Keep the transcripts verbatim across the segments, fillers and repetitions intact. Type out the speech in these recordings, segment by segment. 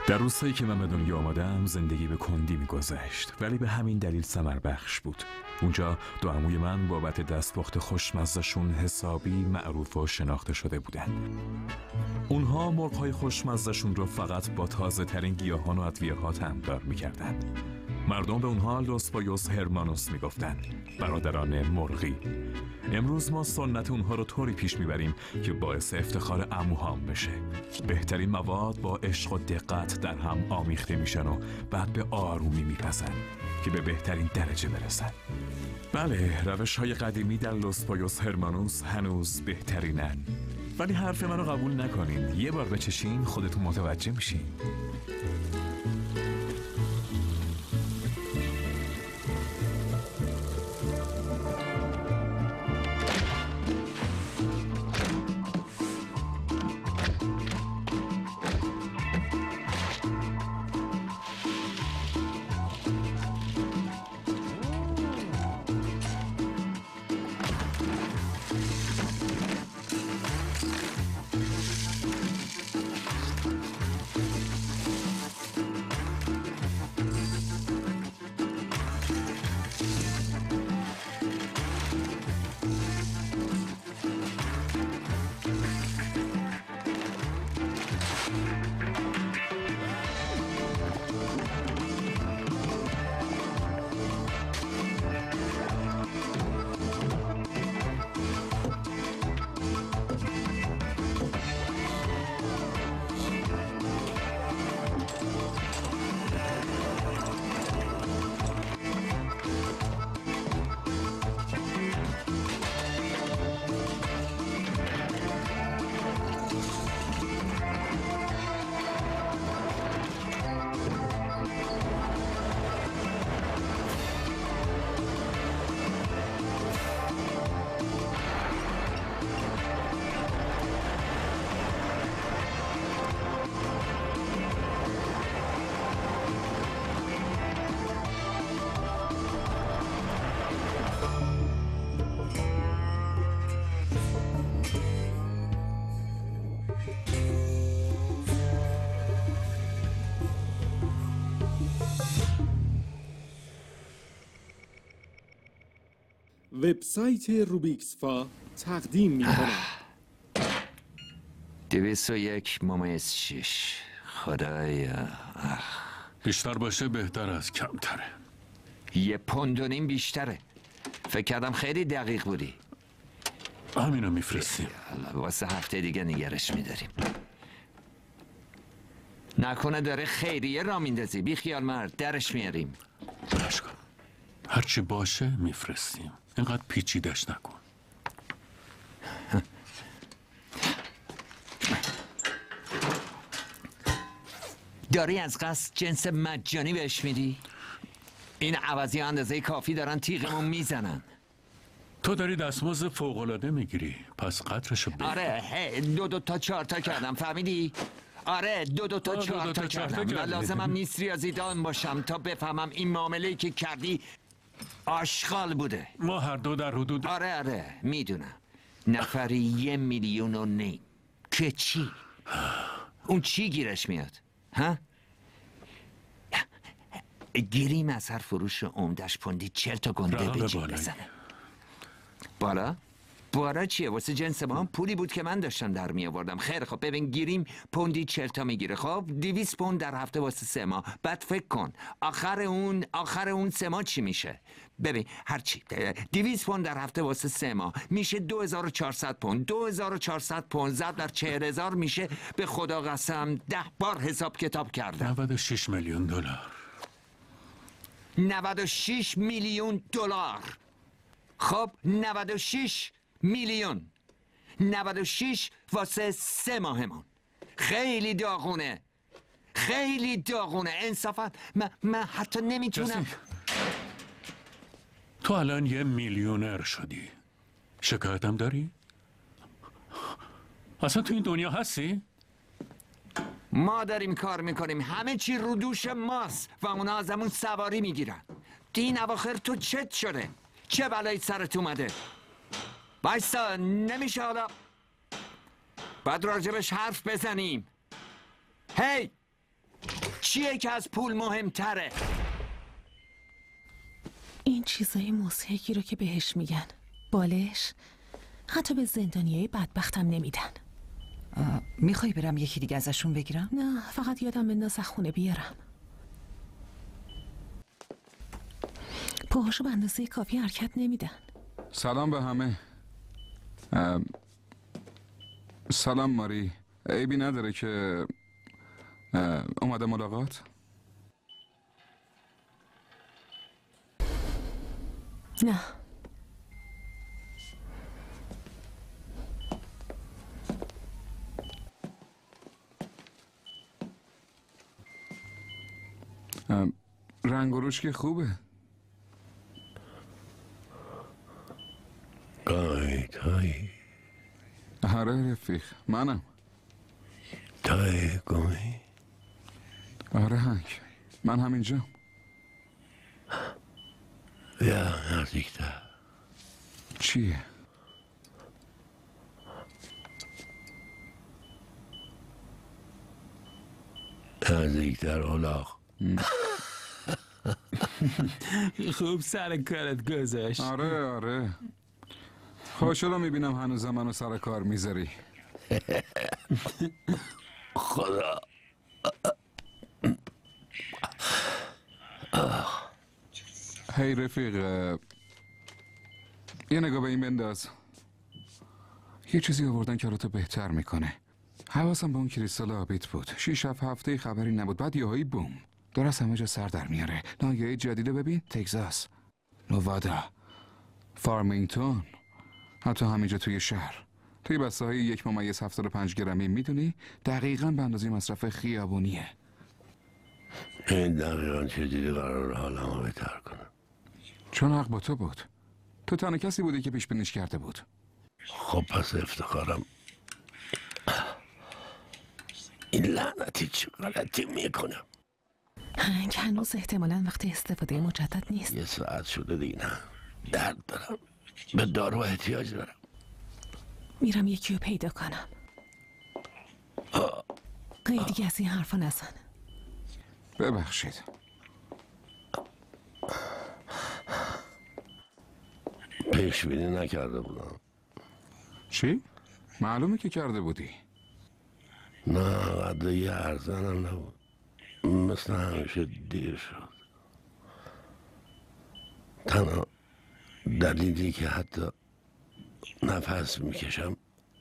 در روزهایی که من به دنیا آمدم زندگی به کندی می‌گذشت، ولی به همین دلیل ثمر بخش بود. اونجا دو عموی من بابت دستپخت خوشمزه‌شون حسابی معروف و شناخته شده بودن. اونها مرغ‌های خوشمزه‌شون رو فقط با تازه ترین گیاهان و ادویه‌ها طعمدار می‌کردن. مردم به اونها لوس پایوس هرمانوس میگفتن، برادران مرغی. امروز ما سنت اونها رو طوری پیش میبریم که باعث افتخار عموهام بشه. بهترین مواد با عشق و دقت در هم آمیخته میشن و بعد به آرومی میپزن که به بهترین درجه برسن. بله، روش های قدیمی در لوس پایوس هرمانوس هنوز بهترینن، ولی حرف منو قبول نکنین. یه بار بچشین خودتون متوجه میشین. وبسایت روبیکسفا تقدیم می‌کند. دویست و یک ممیز شش. خدایا، بیشتر باشه بهتر از کمتره. یه پوند و نیم بیشتره. فکر کردم خیلی دقیق بودی. همینو میفرستیم. واسه هفته دیگه نگرش میداریم. نکنه داره خیریه را میندازی. بی خیال مرد، درش میاریم. برش کن. هرچی باشه میفرستیم. اینقدر پیچیدش نکن. داری از قصد جنس مجانی بهش میدی؟ این عوضی اندازه کافی دارن تیغمون میزنن. تو داری دستمزد فوق‌العاده میگیری، پس قدرشو بگیر. آره، هی دو دو تا چهار تا کردم، فهمیدی؟ آره، دو دو تا چهار تا کردم و لازمم نیست ریاضیدان باشم تا بفهمم این معامله‌ای که کردی آشغال بوده. ما هر دو در حدود آره آره میدونم. نفری یه میلیون و نیم. که چی؟ اون چی گیرش میاد؟ ها؟ گیریم از هر فروش عمدش پوندی چل تا گنده به جیب بزنه. بالا؟ بالا چیه؟ واسه جنس ما هم پولی بود که من داشتم در می آوردم. خیلی خب ببین، گیریم پوندی چل تا میگیره. خب دویست پوند در هفته واسه سه ماه. بعد فکر کن آخر اون آخر اون سه ماه چی میشه؟ ببین هرچی دویست پوند در هفته واسه سه ماه میشه دو هزار و چهارصد پوند. دو هزار و چهارصد پوند ضرب در چهل هزار میشه. به خدا قسم ده بار حساب کتاب کردم. نود و شش میلیون دلار. نود و شش میلیون دلار. خب نود و شش میلیون. نود و شش واسه سه ماهمون. خیلی داغونه. خیلی داغونه. انصافا من, من حتی نمیتونم. جسی، تو الان یه میلیونر شدی. شکایتم داری؟ اصلا تو این دنیا هستی؟ ما داریم کار میکنیم، همه چی رو دوش ماست و اونا ازمون سواری میگیرن. این اواخر تو چت شده؟ چه بلایی سرت اومده؟ بایستا، نمیشه حالا بعد راجبش حرف بزنیم. هی چیه که از پول مهمتره؟ این چیزای مضحکی رو که بهش میگن بالش، حتی به زندانیای بدبختم نمیدن. میخوای برم یکی دیگه ازشون بگیرم؟ نه، فقط یادم بنداز خونه بیارم. پاهاشو به اندازه کافی حرکت نمیدن. سلام به همه. ام، سلام ماری. عیبی نداره که ام، اومده ملاقات؟ نه. ام، رنگ و روش که خوبه. تای تای آره رفیق، منم. تای گمی آره هنگ، من همینجا. بیا نزدیکتر. چیه؟ نزدیکتر اولاغ. خوب سر کارت گذاشت. آره آره. خوشحالم میبینم هنوز منو سر کار میذاری. خدا. هی رفیق، اه، یه نگاه به این بنداز. یه چیزی آوردن که حالتو بهتر میکنه. حواسم به اون کریستال آبیت بود. شیش هفت هفته خبری نبود، بعد یهویی بوم داره از همه جا سر در میاره. ناحیه جدیده ببین، تگزاس، نوادا، فارمینگتون، حتی همینجا توی شهر. توی بسته های یک ممیز هفتاد و پنج گرمی. میدونی دقیقاً به اندازه مصرف خیابونیه. این دقیقا چه جوری قرار حالمو بهتر کنم؟ چون حق با تو بود. تو تنها کسی بودی که پیش بینیش کرده بود. خب پس افتخارم. این لعنتی چه غلطی میکنم؟ هنگ هنوز احتمالاً وقتی استفاده مجدد نیست. یه ساعت شده دیگه. نه درد دارم، به دارو احتیاج دارم. میرم یکی رو پیدا کنم. هی دیگه از این حرفا نزن. ببخشید. پیش بینی نکرده بودم. چی؟ معلومه که کرده بودی. نه قدر یه ارزنم نبود. مثل همیشه دیر شد. تنها دلیلی که حتی نفس میکشم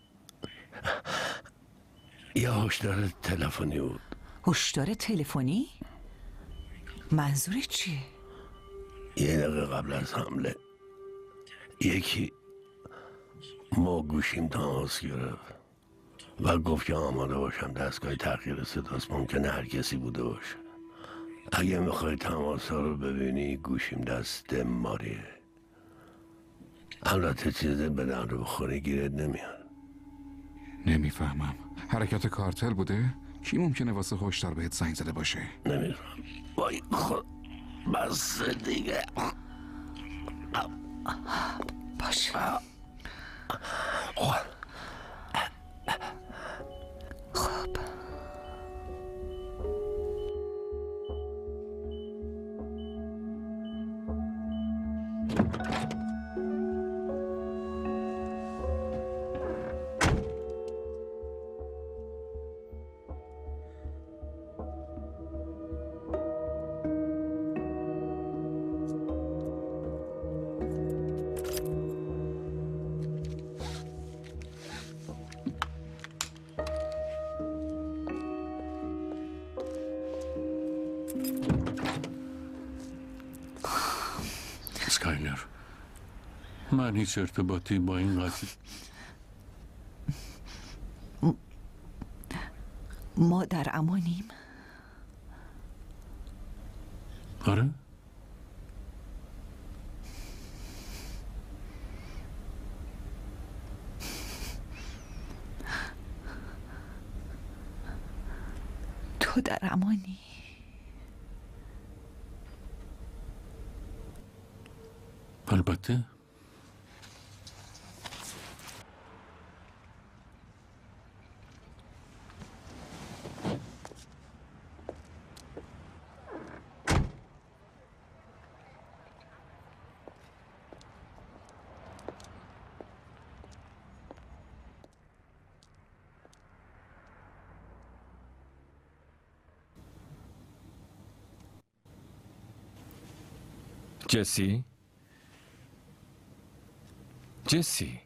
یه هشدار تلفنی بود. هشدار تلفنی؟ منظورت چیه؟ یه دقیقه قبل از حمله یکی ما گوشیم تماس گرفت و گفت که آماده باشم دستگاه تغییر صداست، ممکنه هر کسی بوده باشه. اگه میخوای تماس ها رو ببینی گوشیم دست ماریه. البته چیزی به در رو بخوری گیرت نمیاد. نمیفهمم. حرکت کارتل بوده؟ کی ممکنه واسه هشدار بهت زنگ زده باشه؟ نمیفهم. وای خود بس دیگه. باشه. خب اسکایلر، من هیچ ارتباطی با این قضیه ما در امانیم. آره؟ تو در امانی؟ البته. جسی؟ جسی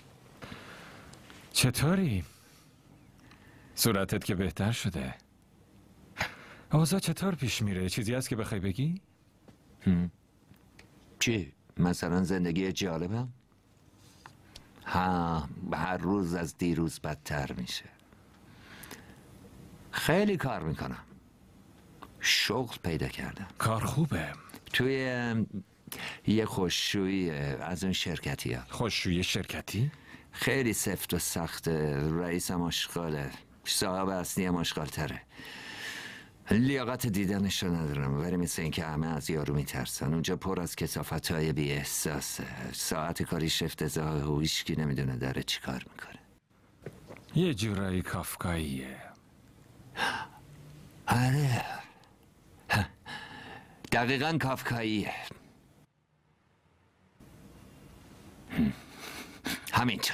چطوری؟ صورتت که بهتر شده. اوضاع چطور پیش میره؟ چیزی هست که بخوای بگی؟ چی؟ مثلا زندگی جالبم؟ ها، هر روز از دیروز بدتر میشه. خیلی کار میکنم. شغل پیدا کردم. کار خوبه. توی یه خوششویی از اون شرکتی ها. خوششویی شرکتی؟ خیلی سفت و سخته. رئیسم آشغاله. صاحب اصلی هم آشغال تره. لیاقت دیدنش رو ندارم، ولی مثل این که همه از یارو میترسن. اونجا پر از کثافت های بی احساسه. ساعت کاریش افتضاحه و هیچکی نمیدونه داره چی کار میکنه. یه جورایی کافکاییه. آره، دقیقا کافکاییه. همینطور.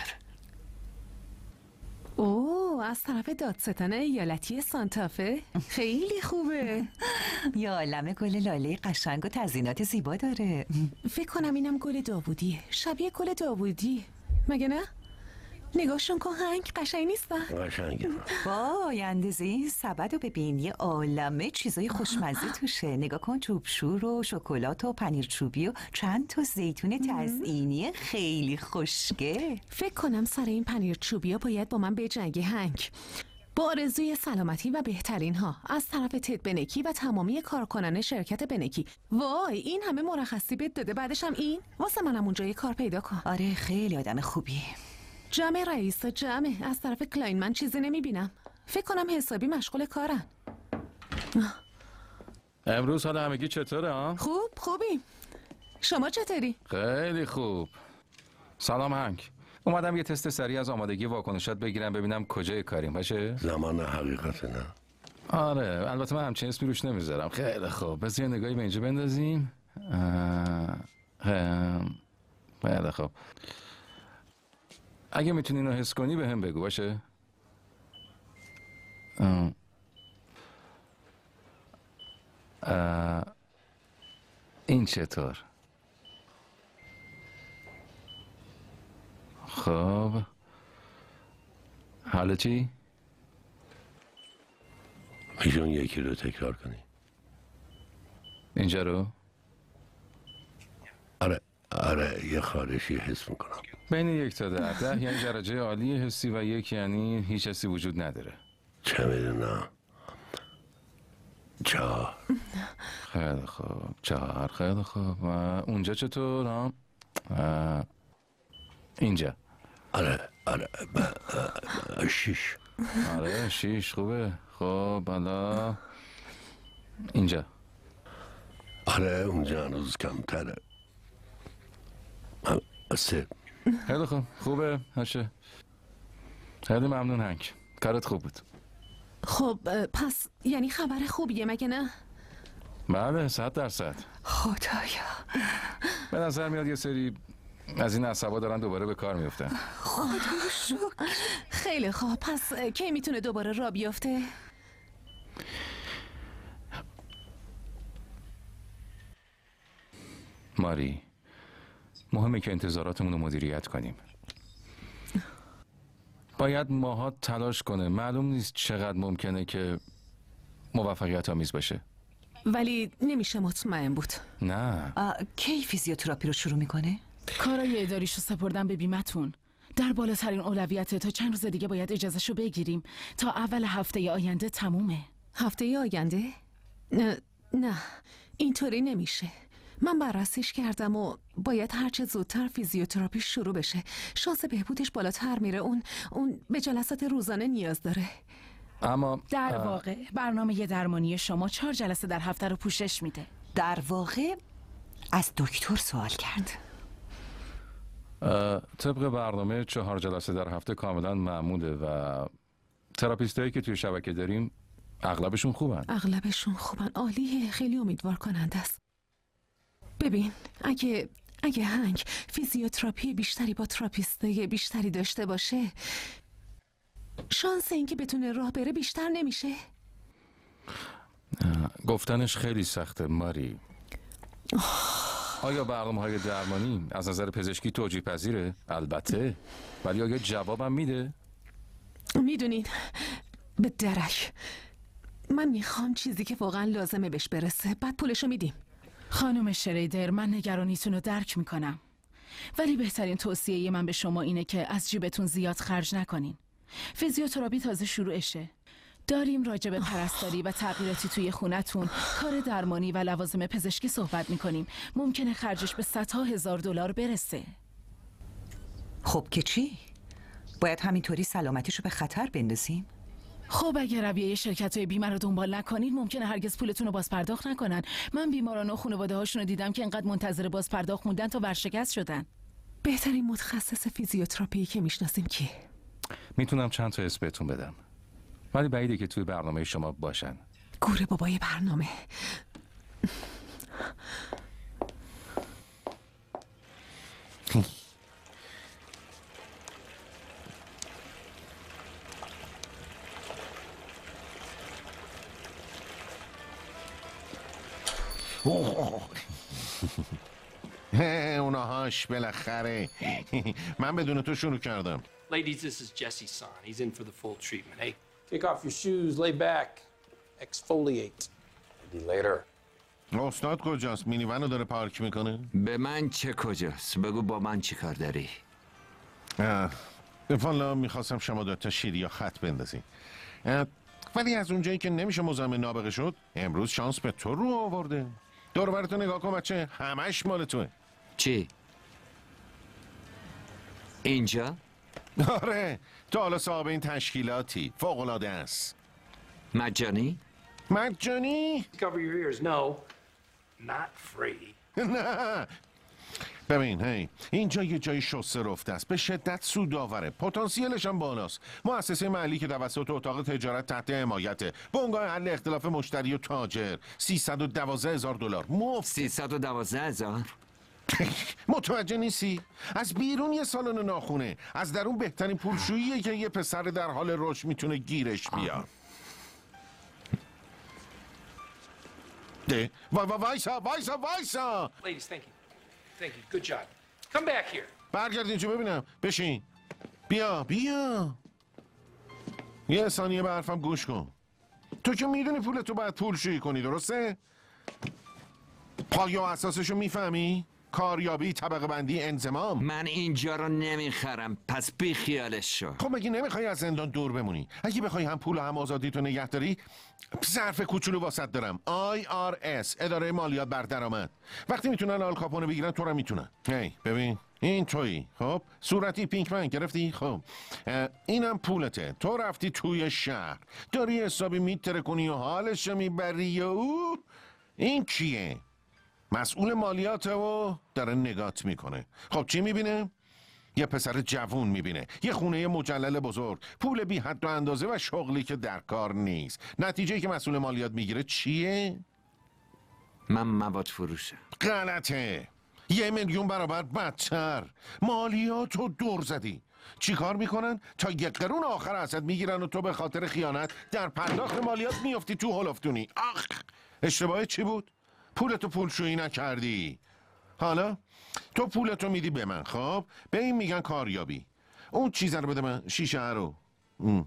اوه، از طرف دادستان ایالتی سانتافه؟ خیلی خوبه. یا عالم گل لاله قشنگ و تزیینات زیبا داره. فکر کنم اینم گل داوودیه. شبیه گل داوودی، مگه نه؟ نگاهشون کن، هنگ قشنگ نیستن؟ قشنگه. وای اندازه این سبد رو ببین، یه عالمه چیزای خوشمزه توشه. نگاه کن، چوبشور و شکلات و پنیر چوبی و چند تا زیتون تزیینی خیلی خوشگه. فکر کنم سر این پنیر چوبیا باید با من بجنگی هنگ. با آرزوی سلامتی و بهترین ها از طرف تد بنکی و تمامی کارکنان شرکت بنکی. وای، این همه مرخصی بهت داده، بعدش هم این؟ واسه منم اونجا یه کار پیدا کن. آره خیلی آدم خوبی. جمع رئیس جمع. از طرف کلاین من چیزی نمیبینم. فکر کنم حسابی مشغول کارن. امروز حال همگی چطوره ها؟ خوب خوبی. شما چطوری؟ خیلی خوب. سلام هنگ. اومدم یه تست سریع از آمادگی واکنشات بگیرم ببینم کجای کاریم باشه؟ زمان حقیقت نه. آره البته من همچین اسمی روش نمیذارم. خیلی خوب، بذار یه نگاهی به اینجا بندازیم. خیلی خوب. اگه میتونی اینو حس کنی به هم بگو باشه؟ اه. اه. این چطور؟ خب حالا چی؟ میشون یکی رو تکرار کنی؟ اینجا رو؟ آره آره یه خارشی حس میکنم. بین یک تا ده. ده یعنی درجه عالی حسی و یک یعنی هیچ حسی وجود نداره. چه میدونم. چهار. خیلی خوب، چهار. خیلی خوب. اونجا چطور ها؟ اینجا. آره آره شیش. آره شیش خوبه. خب حالا اینجا. آره اونجا هنوز کمتره. سه. خیلی خوب، خوبه هاشه. خیلی ممنون هنگ، کارت خوب بود. خب پس یعنی خبر خوبیه مگه نه؟ بله صد درصد. خدایا به نظر میاد یه سری از این عصبا دارن دوباره به کار میفتن. خدا شکر. خیلی خوب، پس کی میتونه دوباره راه بیفته؟ ماری، مهمه که انتظاراتمون رو مدیریت کنیم. باید ماها تلاش کنه. معلوم نیست چقدر ممکنه که موفقیت آمیز باشه. ولی نمیشه مطمئن بود. نه. کی فیزیوتراپی رو شروع میکنه؟ کارای اداریشو سپردم به بیمتون. در بالاترین اولویته. تا چند روز دیگه باید اجازهشو بگیریم. تا اول هفته آینده تمومه. هفته آینده؟ نه نه اینطوری نمیشه. من بررسیش کردم و باید هرچه زودتر فیزیوتراپی شروع بشه. شانس بهبودش بالاتر میره. اون اون به جلسات روزانه نیاز داره. اما در واقع برنامه درمانی شما چهار جلسه در هفته رو پوشش میده. در واقع از دکتر سوال کرد. طبق برنامه چهار جلسه در هفته کاملا معموله و تراپیستایی که توی شبکه داریم اغلبشون خوبن. اغلبشون خوبن. عالیه، خیلی امیدوار کننده است. ببین اگه اگه هنگ فیزیوتراپی بیشتری با تراپیستای بیشتری داشته باشه، شانس اینکه بتونه راه بره بیشتر نمیشه؟ گفتنش خیلی سخته ماری. آیا برنامه‌های درمانی از نظر پزشکی توجیه پذیره؟ البته. ولی آیا جوابم میده؟ میدونین به درک من میخوام چیزی که واقعا لازمه بهش برسه، بعد پولشو میدیم. خانم شریدر، من نگرانیتون رو درک میکنم، ولی بهترین توصیه من به شما اینه که از جیبتون زیاد خرج نکنین. فیزیوتراپی تازه شروعشه. داریم راجع به پرستاری و تغییراتی توی خونتون، کار درمانی و لوازم پزشکی صحبت میکنیم. ممکنه خرجش به صدها هزار دلار برسه. خب که چی؟ باید همینطوری سلامتیشو به خطر بندازیم؟ خب اگه رویه شرکت های بیمه رو دنبال نکنید ممکنه هرگز پولتون رو باز پرداخت نکنن. من بیماران و خانواده هاشون رو دیدم که اینقدر منتظر باز پرداخت موندن تا ورشکست شدن. بهترین متخصص فیزیوتراپی که میشناسیم کی؟ میتونم چند تا اسم بهتون بدم، ولی بعیده که توی برنامه شما باشن. گوره بابای برنامه. اونهاش بالاخره. من بدون تو شروع کردم. Ladies, this is Jesse San. He's in for the full treatment. Hey, kick off your shoes, lay back, exfoliate. Maybe later. استاد کجاست؟ مینیونو داره پارک میکنه؟ به من چه کجاست؟ بگو با من چی کار داری؟ والا میخواستم شما دوتا شیر یا خط بندازی، ولی از اونجایی که نمیشه مزاحم نابغه شد، امروز شانس به تو رو آورده. دور براتو نگاه کن بچه، همش مال توه. چی؟ اینجا؟ آره، تو حالا صاحب این تشکیلاتی. فوق‌العاده است. مجانی؟ مجانی؟ Cover your ears. No, not free. نه. ببین هی، اینجا یه جای شسته رفته است، به شدت سودآوره، پتانسیلش هم بالاست. مؤسسه محلی که توسط اتاق تجارت تحت حمایته، بنگاه حل اختلاف مشتری و تاجر. سیصد و دوازده هزار دلار مفت. سیصد و دوازده هزار؟ متوجه نیستی؟ از بیرون یه سالن ناخونه، از درون بهترین پولشوییه که یه پسر در حال رشد میتونه گیرش بیاد. ده وای وای وایسا وایسا وایسا. Ladies, thank you. Thank you. Good job. Come back here. برگرد اینجا ببینم. بشین. بیا بیا. یه ثانیه به حرفم گوش کن. تو که میدونی پولتو باید پولشویی کنی، درسته؟ پایه و اساسشو میفهمی؟ کاریابی، طبقه بندی، انضمام. من اینجا رو نمیخرم، پس بی خیالش شو. خب مگه نمیخوای از زندان دور بمونی؟ اگه بخوای هم پول و هم آزادی تو نگه داری، ظرف کوچولو واسط دارم. آی آر اس، اداره مالیات بر درآمد. وقتی میتونن آل کاپونه بگیرن، تو رو میتونن. هی ببین، این تویی. خب صورتی پینکمن گرفتی؟ خب اینم پولته. تو رفتی توی شهر، داری حسابی میتره کنی و حالش میبری و او این کیه؟ مسئول مالیاته و داره نگات میکنه. خب چی میبینه؟ یه پسر جوون میبینه، یه خونه مجلل بزرگ، پول بی حد و اندازه و شغلی که در کار نیست. نتیجه که مسئول مالیات میگیره چیه؟ من مواد فروشه. غلطه. یه میلیون برابر بدتر. مالیات رو دور زدی. چی کار میکنن؟ تا یک قرون آخر ازت میگیرن و تو به خاطر خیانت در پرداخت مالیات میافتی تو هلفتونی. آخ، اشتباه چی بود؟ پولتو پولشویی نکردی. حالا تو پولتو میدی به من، خب به این میگن کاریابی. اون چیز رو بده من، شیشه رو. ام.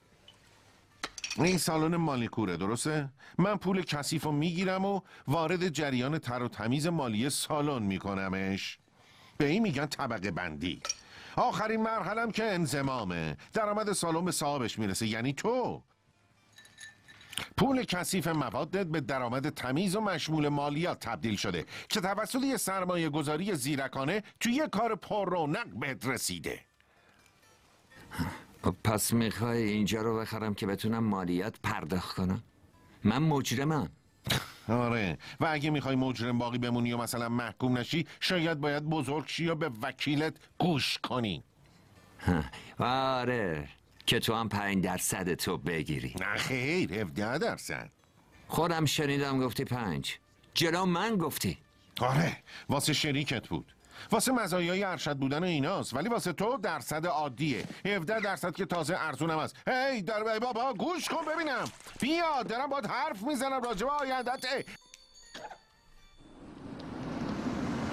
این سالن مالیکوره، درسته؟ من پول کثیفو میگیرم و وارد جریان تر و تمیز مالی سالن میکنمش. به این میگن طبقه بندی. آخرین مرحلم که انضمامه. درآمد سالن به صاحبش میرسه، یعنی تو. پول کثیف موادت به درآمد تمیز و مشمول مالیات تبدیل شده که توسط یه سرمایه گذاری زیرکانه توی یه کار پر رونق بهت رسیده. پس میخوای اینجا رو بخرم که بتونم مالیات پرداخت کنم؟ من مجرمم. آره، و اگه میخوای مجرم باقی بمونی و مثلا محکوم نشی، شاید باید بزرگ شی و به وکیلت گوش کنی. آره، که تو هم پنج درصد تو بگیری. نه خیر، هفده درصد. خودم شنیدم گفتی پنج. جلو من گفتی. آره، واسه شریکت بود. واسه مزایای ارشد بودن ایناست، ولی واسه تو درصد عادیه. هفده درصد که تازه ارزونم است. هی در بابا گوش کن ببینم. بیا دارم باید حرف میزنم راجع به آیندت.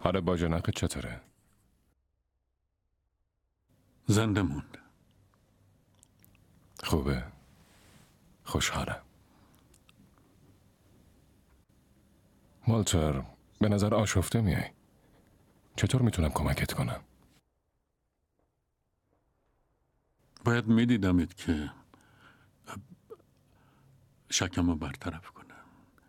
حالا باجناق چطوره؟ زنده موند. خوبه. خوشحالم. والتر، به نظر آشفته میای. چطور میتونم کمکت کنم؟ باید میدیدمت که شکم رو برطرف کنم.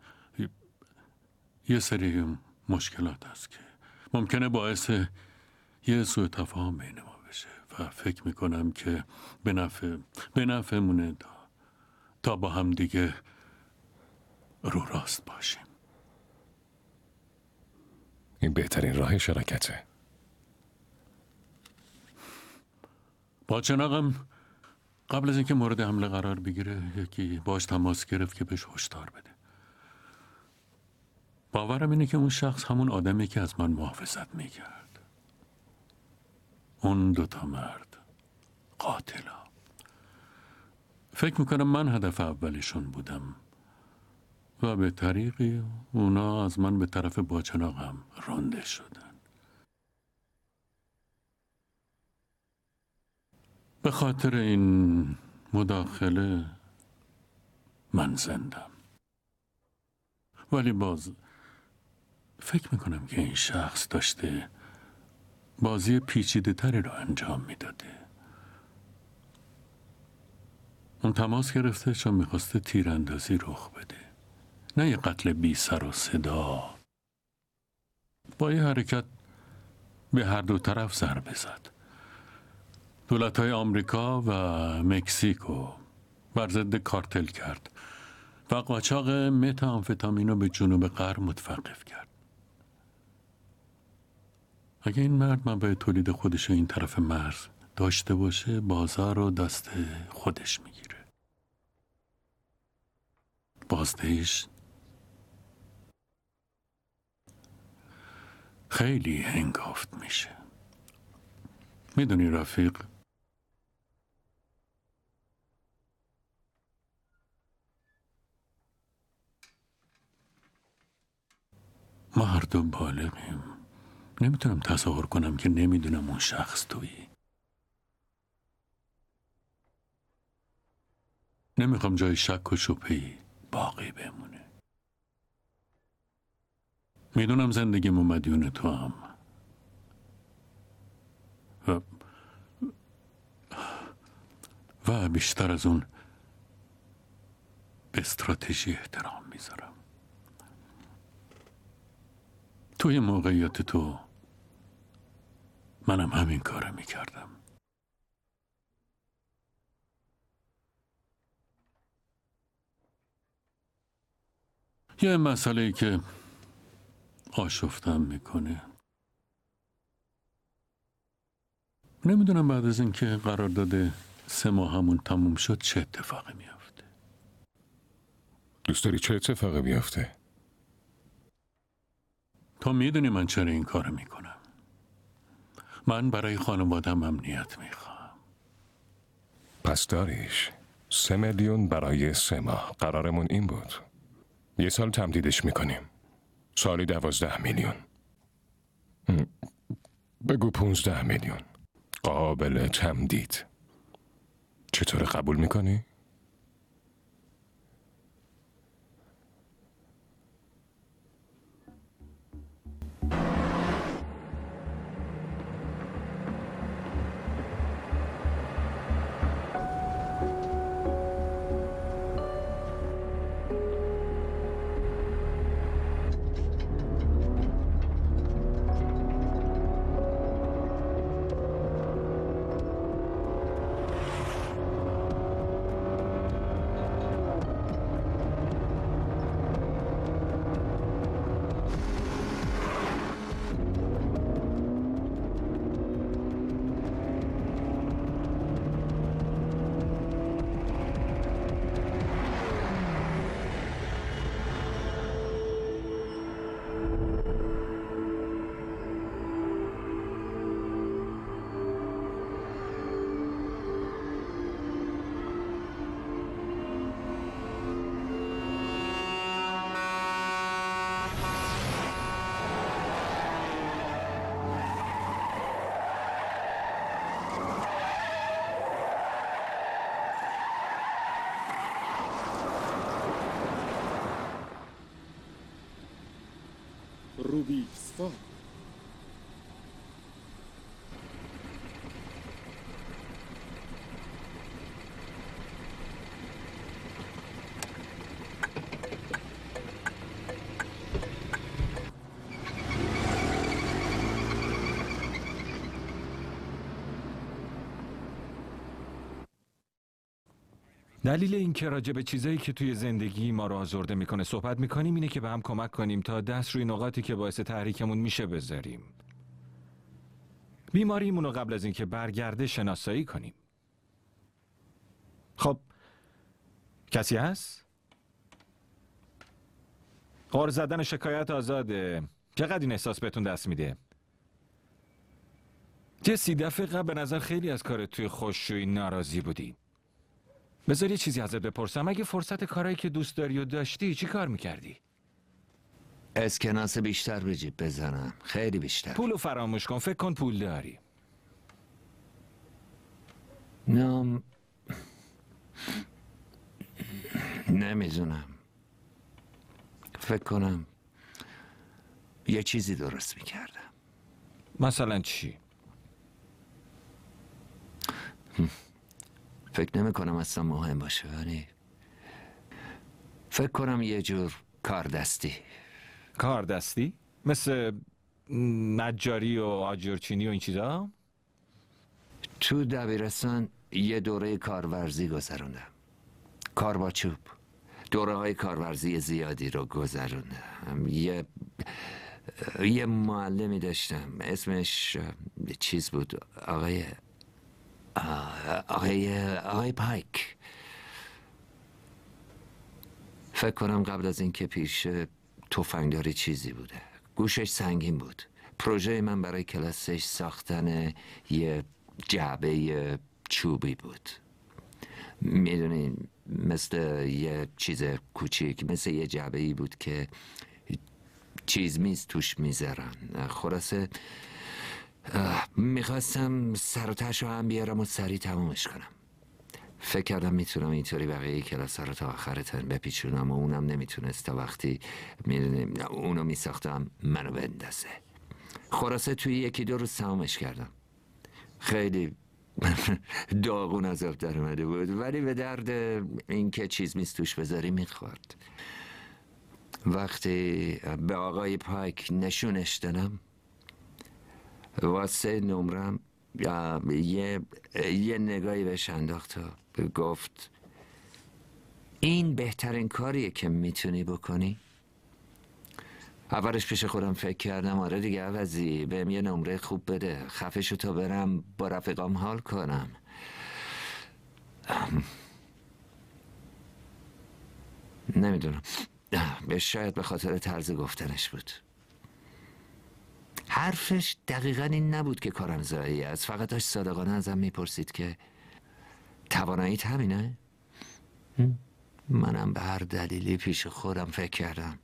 یه سری مشکلات هست که ممکنه باعث یه سوء تفاهم بین ما بشه و فکر میکنم که به نفع به نفعمونه تا, تا با هم دیگه رو راست باشیم. این بهترین راه شراکته. با چناقم قبل از اینکه مورد حمله قرار بگیره یکی باش تماس گرفت که بهش هشدار بده. باورم اینه که اون شخص همون آدمی که از من محافظت میکرد. اون دوتا مرد قاتلا. فکر میکنم من هدف اولیشون بودم و به طریقی اونا از من به طرف باچناقم رانده شدن. به خاطر این مداخله من زندم. ولی باز فکر میکنم که این شخص داشته بازی پیچیده تری رو انجام میداده. اون تماس گرفته چون میخواسته تیراندازی رخ بده، نه یه قتل بی سر و صدا. با یه حرکت به هر دو طرف ضربه زد. دولت‌های آمریکا و مکزیکو بر ضد کارتل کرد و قاچاق متامفتامین رو به جنوب غرب متوقف کرد. اگه این مرد منبع تولید خودش این طرف مرز داشته باشه، بازار رو دست خودش میگیره. بازدهیش خیلی هنگافت میشه. میدونی رفیق، ما هر دو بالغیم. نمیتونم تصور کنم که نمیدونم اون شخص تویی. نمیخوام جای شک و شبهی باقی بمونه. میدونم زندگیمو مدیون تو هم و و بیشتر از اون به استراتژی احترام میذارم. توی موقعیت تو منم همین کاره میکردم. یه مسئله‌ای که آشفتم میکنه. نمیدونم بعد از اینکه قرارداد سه ماه همون تموم شد چه اتفاقی میافته. دوست داری چه اتفاقی بیافته؟ تو میدونی من چرا این کار میکنم. من برای خانوادم امنیت میخوام. پس داریش. سه میلیون برای سه ماه. قرارمون این بود. یه سال تمدیدش میکنیم. سالی دوازده میلیون. بگو پونزده میلیون. قابل تمدید. چطور قبول میکنی؟ روبیکس فا. دلیل اینکه راجع به چیزایی که توی زندگی ما رو آزرده میکنه صحبت میکنیم اینه که به هم کمک کنیم تا دست روی نقاطی که باعث تحریکمون میشه بذاریم. بیماریمون رو قبل از اینکه برگرده شناسایی کنیم. خب کسی هست؟ غر زدن شکایت آزاده. چقدر این احساس بهتون دست میده؟ یه سی دفعه قبل به نظر خیلی از کارت توی خشکشویی ناراضی بودی. بذار یه چیزی ازت بپرسم، اگه فرصت کارایی که دوست داری و داشتی چی کار میکردی؟ اسکناس بیشتر به جیب بزنم، خیلی بیشتر. پولو فراموش کن، فکر کن پول داری. نه نمیدونم، فکر کنم یه چیزی درست میکردم. مثلا چی؟ فکر نمی کنم اصلا مهم باشه، ولی فکر کنم یه جور کار دستی. کار دستی؟ مثل نجاری و آجرچینی و این چیزا؟ تو دبیرستان یه دوره کارورزی گذروندم. کار با چوب. دوره های کارورزی زیادی رو گذروندم. یه یه معلمی داشتم، اسمش چیز بود، آقای آقای آقای پایک. فکر کنم قبل از اینکه پیش تفنگداری چیزی بوده. گوشش سنگین بود. پروژه من برای کلاسش ساختن یه جعبه چوبی بود. میدونین مثل یه چیز کوچیک، مثل یه جعبه ای بود که چیز میز توش میذارن. خلاصه میخواستم سر و تهش رو هم بیارم و سریع تمومش کنم. فکر کردم میتونم اینطوری بقیه کلاس ها رو تا آخر ترم بپیچونم و اونم نمیتونست تا وقتی میدونیم اونو میساختم منو بندازه. خلاصه توی یکی دو روز تمومش کردم. خیلی داغون از آب در اومده بود، ولی به درد اینکه چیز میز توش بذاری میخورد. وقتی به آقای پاک نشونش دادم، واسه نمرم یه یه نگاهی بهش انداخت و گفت این بهترین کاریه که میتونی بکنی. اولش پیش خودم فکر کردم آره دیگه عوضی، بهم یه نمره خوب بده، خفشو تا برم با رفیقام حال کنم. نمیدونم، شاید به خاطر طرز گفتنش بود. حرفش دقیقا این نبود که کارم ضایعی است، فقط داشت صادقانه ازم میپرسید که تواناییت همینه؟ منم به هر دلیلی پیش خودم فکر کردم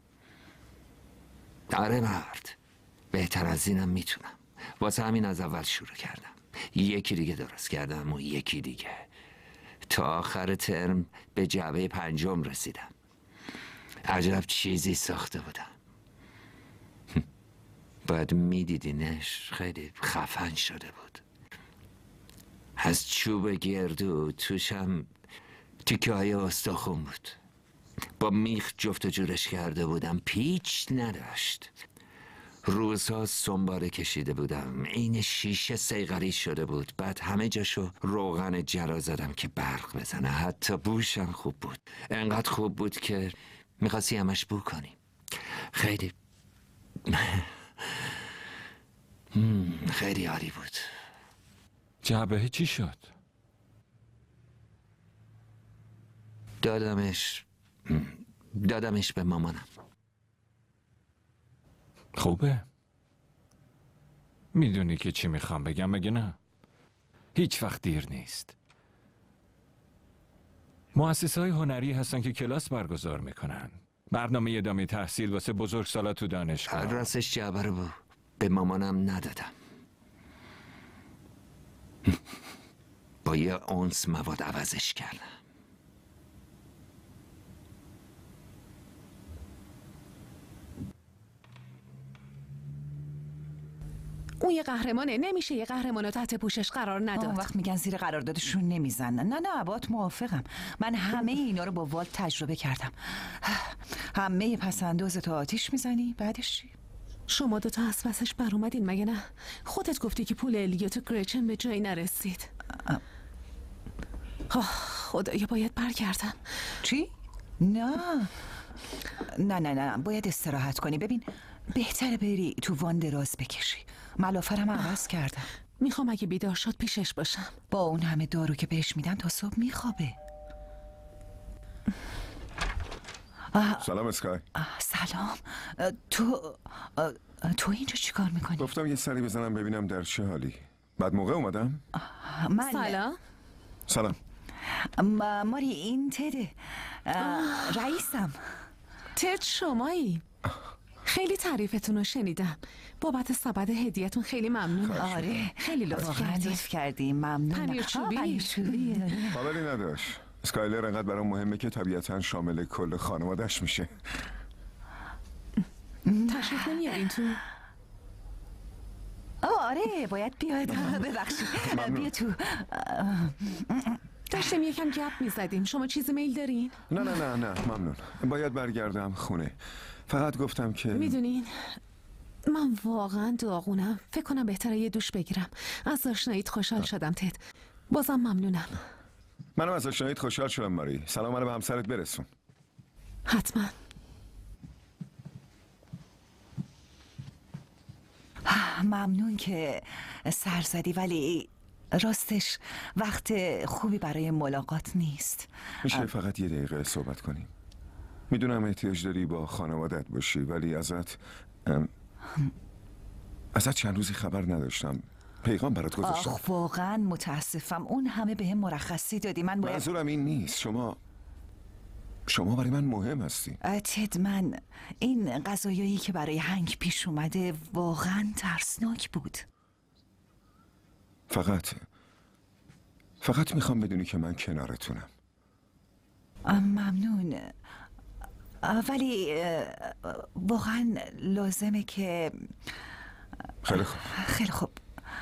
آره مرد، بهتر از اینم میتونم. واسه همین از اول شروع کردم، یکی دیگه درست کردم و یکی دیگه، تا آخر ترم به جعبه پنجم رسیدم. عجب چیزی ساخته بودم. باید میدیدینش، خیلی خفن شده بود. از چوب گردو توشم تیکه های استخون بود. با میخ جفت و جورش کرده بودم، پیچ نداشت. روزها سنباره کشیده بودم، این شیشه سیغری شده بود. بعد همه جاشو روغن جرا زدم که برق بزنه. حتی بوشم خوب بود، انقدر خوب بود که میخواستی همش بو کنی. خیلی خیلی عالی بود. جعبه چی شد؟ دادمش دادمش به مامانم. خوبه. میدونی که چی میخوام بگم مگه نه؟ هیچ وقت دیر نیست. مؤسسه‌های هنری هستن که کلاس برگزار میکنن، برنامه ادامه تحصیل واسه بزرگسالا تو دانشگاه. راستش جعبه رو به مامانم ندادم. با یه اونس مواد عوضش کردم. اون یه قهرمانه، نمیشه یه قهرمان رو تحت پوشش قرار نداد. اون وقت میگن زیر قراردادشون نمیزنن. نه نه باهات موافقم. من همه اینا رو با والت تجربه کردم. همه پسنداز تو آتیش میزنی بعدش چی؟ شما دوتا از پسش بر اومدین مگه نه؟ خودت گفتی که پول الیوت و گریچن به جایی نرسید. خدایا باید برگردم. چی؟ نه نه نه نه باید استراحت کنی. ببین بهتره بری تو وان دراز بکشی. ملافرم عوض کردم. میخوام اگه بیدار شد پیشش باشم. با اون همه دارو که بهش میدن تا صبح میخوابه. سلام اسکای. سلام. تو تو اینجا چی کار میکنی؟ گفتم یه سری بزنم ببینم در چه حالی. بعد موقع اومدم. من سلام. سلام. ما ماری این تده رئیسم. تد شمایی؟ خیلی تعریفتون رو شنیدم. بابت سبد هدیه‌تون خیلی ممنون. آره خیلی لطف کردی. لطف کردی. ممنون. پنیر چوبی. پنیر چوبی. خبری نداشت. اسکایلر انقدر برام مهمه که طبیعتاً شامل کل خانواده‌اش میشه. تشریف نمیارین تو؟ آره باید بیاد. ببخشید بیا تو. داشتیم یکم گپ میزدیم. شما چیزی میل دارین؟ نه نه نه نه ممنون. باید برگردم خونه. فقط گفتم که میدونین من واقعا داغونم. فکر کنم بهتره یه دوش بگیرم. از آشناییت خوشحال شدم تد. بازم ممنونم. منم از آشناییت خوشحال شدم ماری. سلام منو به همسرت برسون. حتما. ممنون که سر زدی ولی راستش وقت خوبی برای ملاقات نیست. میشه فقط یه دقیقه صحبت کنیم؟ میدونم احتیاج داری با خانوادت باشی ولی ازت ازت چند روزی خبر نداشتم. پیغام برات گذاشتم. آخ واقعا متاسفم. اون همه به هم مرخصی دادی. من باید منظورم این نیست. شما شما برای من مهم هستی. تد من این قضایایی که برای هنگ پیش اومده واقعا ترسناک بود. فقط فقط میخوام بدونی که من کنارتونم. ممنون ولی واقعا لازمه که خیلی خوب خیلی خوب.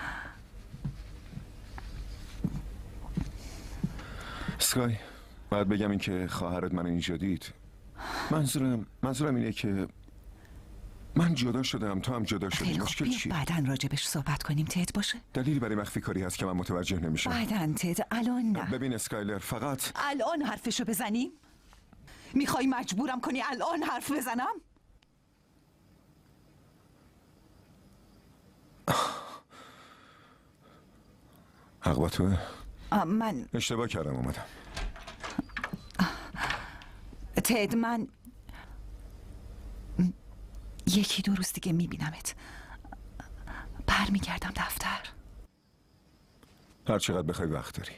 اسکای باید بگم این که خواهرت من اینجا دید. منظورم منظورم اینه که من جدا شدم تو هم جدا شدی. خیلی مشکل خوب بیا چیه؟ بعدن راجبش صحبت کنیم تد باشه. دلیلی برای مخفی کاری هست که من متوجه نمیشم. بعدن تد الان نه. ببین اسکایلر فقط الان حرفشو بزنیم؟ میخوای مجبورم کنی الان حرف بزنم؟ حق با توه. من اشتباه کردم اومدم. تد من یکی دو روز دیگه میبینمت. برمیگردم دفتر. هر چقدر بخوای وقت داری.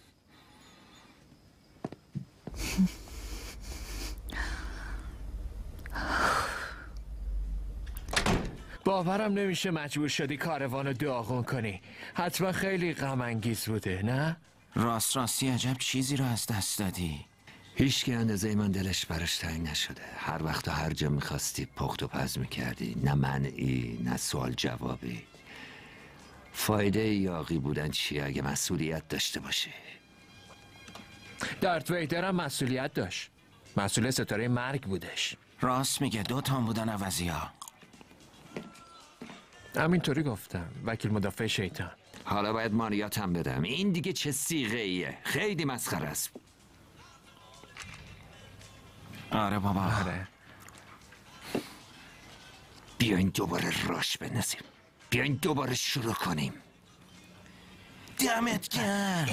باورم نمیشه مجبور شدی کاروانو داغون کنی. حتما خیلی غم انگیز بوده نه؟ راست راستی عجب چیزی رو از دست دادی. هیچ که اندازه من دلش براش تنگ نشده. هر وقت و هر جا میخواستی پخت و پز میکردی. نه منعی نه سوال جوابی. فایده یاغی بودن چیه اگه مسئولیت داشته باشی؟ دارت ویدر هم مسئولیت داشت. مسئول ستاره مرگ بودش. راست میگه دو تام بودن عوضی ها. همینطوری گفتم. وکیل مدافع شیطان. حالا باید مالیات هم بدم. این دیگه چه سیغه ایه؟ خیلی مسخره است. آره بابا آره. بیاین دوباره راش بندازیم. بیاین دوباره شروع کنیم. دمت گرم.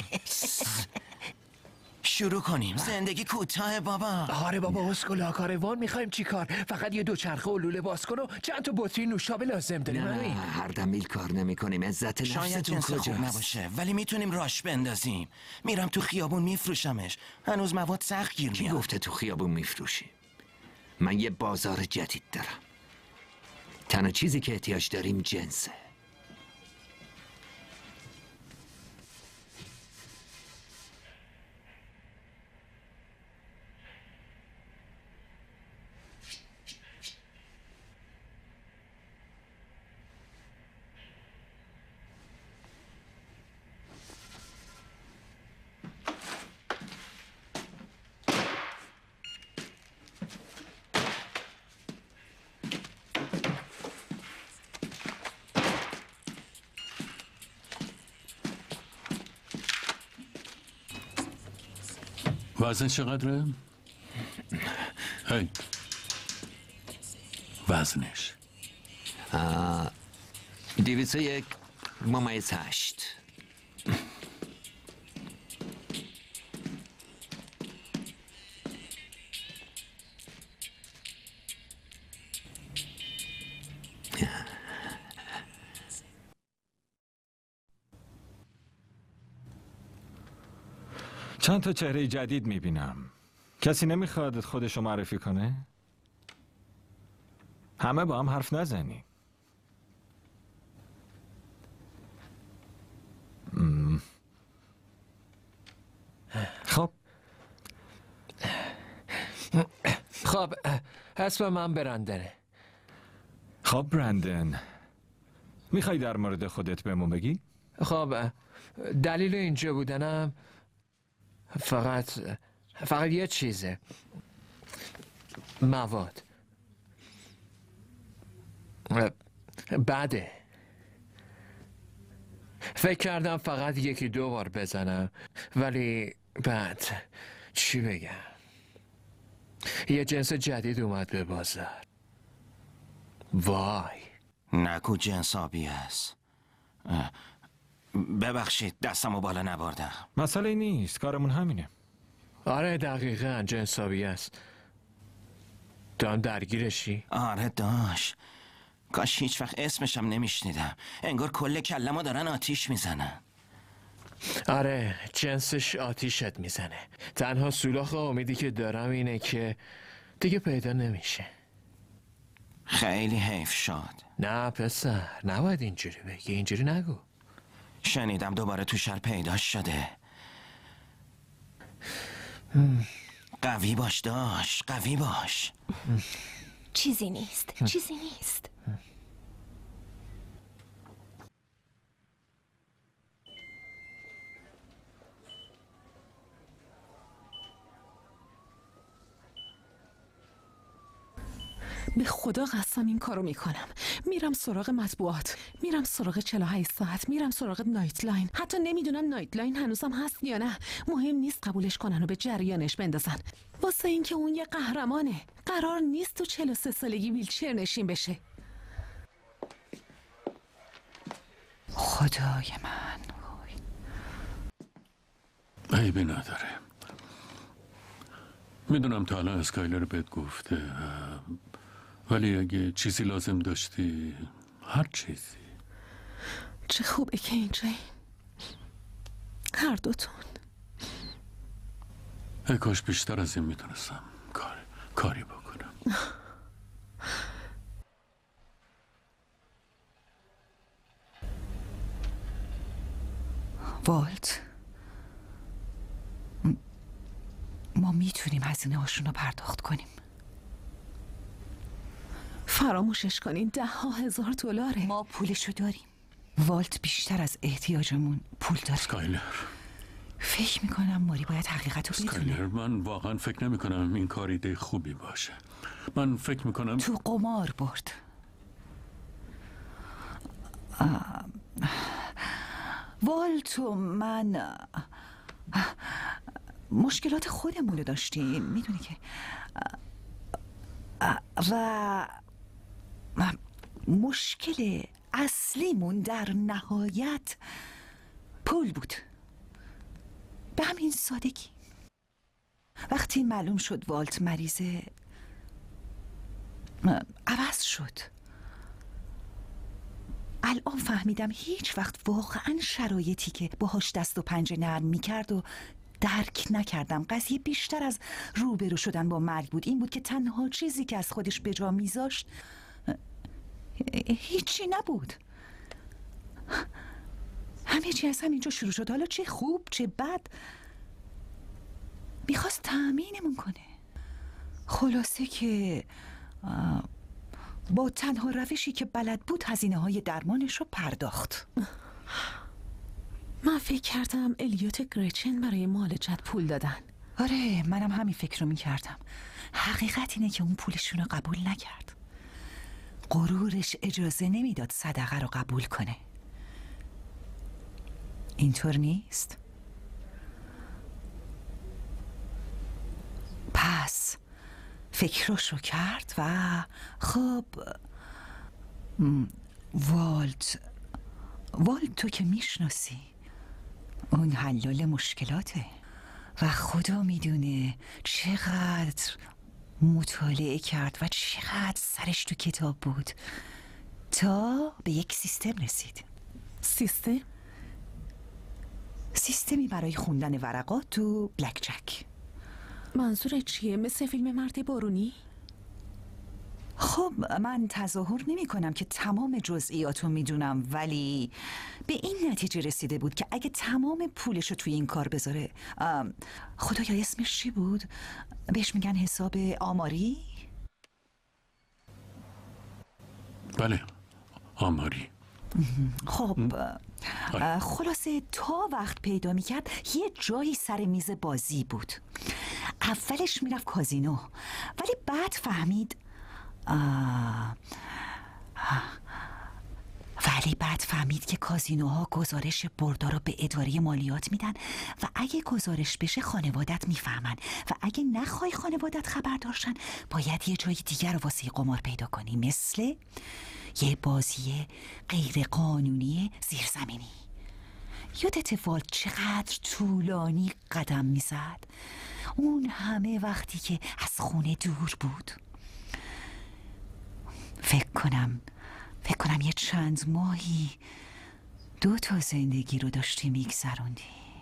شروع کنیم. زندگی کوتاه بابا. آره بابا اسکولا کاروان میخوایم چی کار؟ فقط یه دوچرخه و لوله باز کن و چند تا بطری نوشابه لازم داریم. نه هر دمیل کار نمی کنیم. عزت شاید نفستون جنس خوب کجاست؟ نباشه ولی میتونیم راش بندازیم. میرم تو خیابون میفروشمش. هنوز مواد سخت گیر کی میاد. گفته تو خیابون میفروشی؟ من یه بازار جدید دارم. تنها چیزی که احتیاج داریم جنسه. وزن چقدره؟ هی وزنش دویست و یک ممیز هشت. چند تا چهره جدید میبینم. کسی نمیخواد خودشو معرفی کنه؟ همه با هم حرف نزنی. مم. خب خب اسم من برندنه. خب برندن، میخوای در مورد خودت بهمون بگی؟ خب دلیل اینجا بودنم فقط فقط یه چیزه، مواد. بعده فکر کردم فقط یکی دو بار بزنم، ولی بعد چی بگم، یه جنس جدید اومد به بازار. وای نگو جنس آبی است. ببخشید دستمو بالا نبردم. مسئله نیست، کارمون همینه. آره دقیقاً جنس آبی است. دام درگیرشی؟ آره داش، کاش هیچ وقت اسمشم نمیشنیدم. انگار کل کلمو دارن آتیش میزنن. آره جنسش آتیشت میزنه. تنها سولاخ امیدی که دارم اینه که دیگه پیدا نمیشه. خیلی حیف شد. نه پسر، نباید اینجوری بگی، اینجوری نگو. شنیدم دوباره تو شهر پیدا شده. قوی باش داش، قوی باش. چیزی نیست، چیزی نیست. به خدا قسم این کارو میکنم. میرم سراغ مطبوعات، میرم سراغ چهل و هشت ساعت، میرم سراغ نایت لاین. حتی نمیدونم نایت لاین هنوزم هست یا نه. مهم نیست قبولش کنن و به جریانش بندازن، واسه اینکه اون یه قهرمانه. قرار نیست تو چهل و سه سالگی ویلچر نشین بشه. خدای من، عیبی نداره. میدونم تا الان اسکایلر بهت گفته، ولی اگه چیزی لازم داشتی، هر چیزی. چه خوبه که اینجایی هر دوتون. ای کاش بیشتر از این میتونستم کار کاری بکنم. والت، ما میتونیم هزینه هاشون رو پرداخت کنیم. فراموشش کنین، ده ها هزار دلاره. ما پولشو داریم. والت بیشتر از احتیاجمون پول داره. اسکایلر، فکر میکنم ماری باید حقیقت رو بدونه. اسکایلر، من واقعا فکر نمی کنم این کار ایده خوبی باشه. من فکر میکنم تو قمار برد. والت و من مشکلات خودمون رو داشتیم، میدونی که، و مشکل اصلیمون در نهایت پول بود. به همین سادگی. وقتی معلوم شد والت مریضه، عوض شد. الان فهمیدم هیچ وقت واقعا شرایطی که باهاش دست و پنجه نرم میکرد و درک نکردم. قضیه بیشتر از روبرو شدن با مرگ بود. این بود که تنها چیزی که از خودش به جا میذاشت هیچی نبود. همه چی از همینجا شروع شد. حالا چه خوب چه بد میخواست تأمینمون کنه. خلاصه که با تنها روشی که بلد بود هزینه های درمانش رو پرداخت. من فکر کردم الیوت گریچن برای معالجت پول دادن. آره منم همین فکر رو میکردم. حقیقت اینه که اون پولشون رو قبول نکرد. غرورش اجازه نمیداد صدقه رو قبول کنه. اینطور نیست؟ پس فکرشو کرد و خب م، والت والت تو که میشناسی اون حلال مشکلاته و خدا میدونه چقدر مطالعه کرد و چقدر سرش تو کتاب بود تا به یک سیستم رسید. سیستم؟ سیستمی برای خوندن ورقات تو بلک جک. منظور چیه؟ مثل فیلم مرد بارونی؟ خب من تظاهر نمی کنم که تمام جزئیاتو میدونم، ولی به این نتیجه رسیده بود که اگه تمام پولشو توی این کار بذاره، خدایا اسمش چی بود؟ بهش میگن حساب آماری؟ بله، آماری. خب خلاصه تا وقت پیدا میکرد یه جایی سر میز بازی بود. اولش میرفت کازینو، ولی بعد فهمید آه. آه. ولی بعد فهمید که کازینوها گزارش بردا رو به اداره مالیات میدن و اگه گزارش بشه خانوادت میفهمن و اگه نخوای خانوادت خبر داشتن باید یه جای دیگر رو واسه قمار پیدا کنی، مثل یه بازی غیر قانونی زیرزمینی. یادت والت چقدر طولانی قدم میزد؟ اون همه وقتی که از خونه دور بود. فکر کنم فکر کنم یه چند ماهی دو تا زندگی رو داشتی میگذروندی.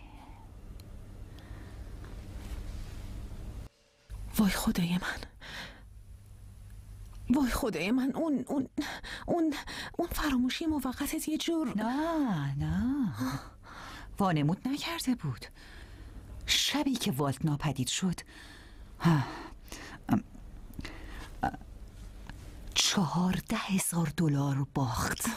وای خدای من، وای خدای من، اون اون اون اون فراموشی موقتت یه جور. نه نه وانمود نکرده بود. شبی که والت ناپدید شد چهارده هزار دلار باخت.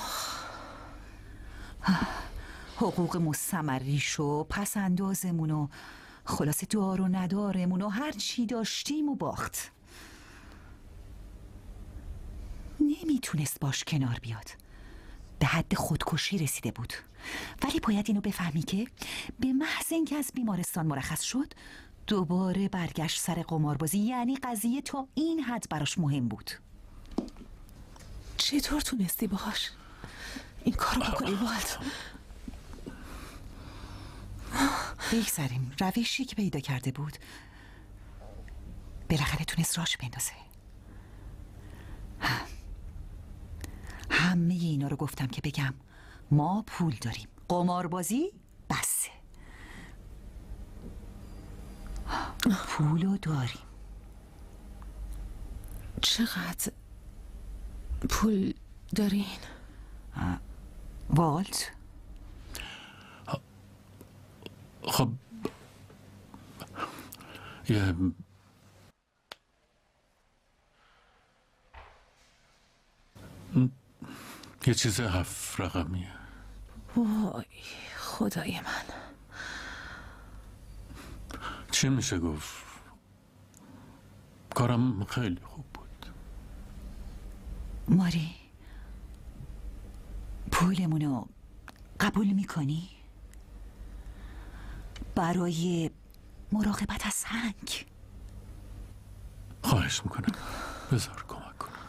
حقوق مستمریش و پس اندازمون و خلاصه دار و ندارمون و هر چی داشتیم و باخت. نمیتونست باش کنار بیاد. به حد خودکشی رسیده بود. ولی باید اینو بفهمی که به محض اینکه از بیمارستان مرخص شد دوباره برگشت سر قماربازی. یعنی قضیه تا این حد براش مهم بود. چطور تونستی باهاش این کارو بکنی والت؟ بگذاریم روشی که پیدا کرده بود بالاخره تونست راش بندازه. همه اینا رو گفتم که بگم ما پول داریم، قماربازی بسه. پولو داریم. چقدر پول دارین؟ والت خب یه یه چیز هفت رقمیه. وای خدای من، چی میشه گفت؟ کارم خیلی خوب بود. ماری پولمونو قبول میکنی؟ برای مراقبت از هنگ. خواهش میکنم بذار کمک کنم.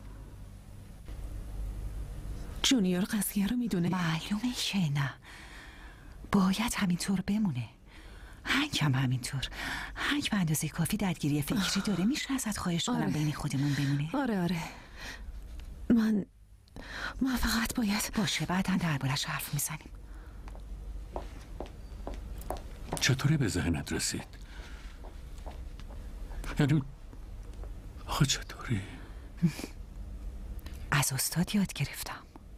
جونیور قضیه رو میدونه؟ معلومه که نه، باید همینطور بمونه. هنگ هم همینطور. هنگ به اندازه کافی درگیری فکری داره. میشه ازت خواهش کنم آره. بین خودمون بمونه؟ آره آره من من فقط باید. باشه بعداً دربارش حرف میزنیم. چطوری به ذهنت رسید؟ یعنی آخه چطوری؟ از استاد یاد گرفتم.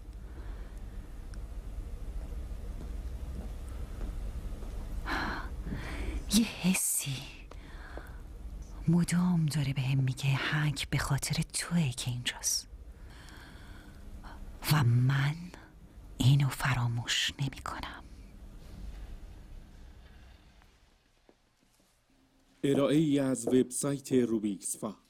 یه حسی مدام داره بهم میگه هنگ به خاطر توئه که اینجاست و من اینو فراموش نمی کنم. ارائه ای از وبسایت روبیکس فا.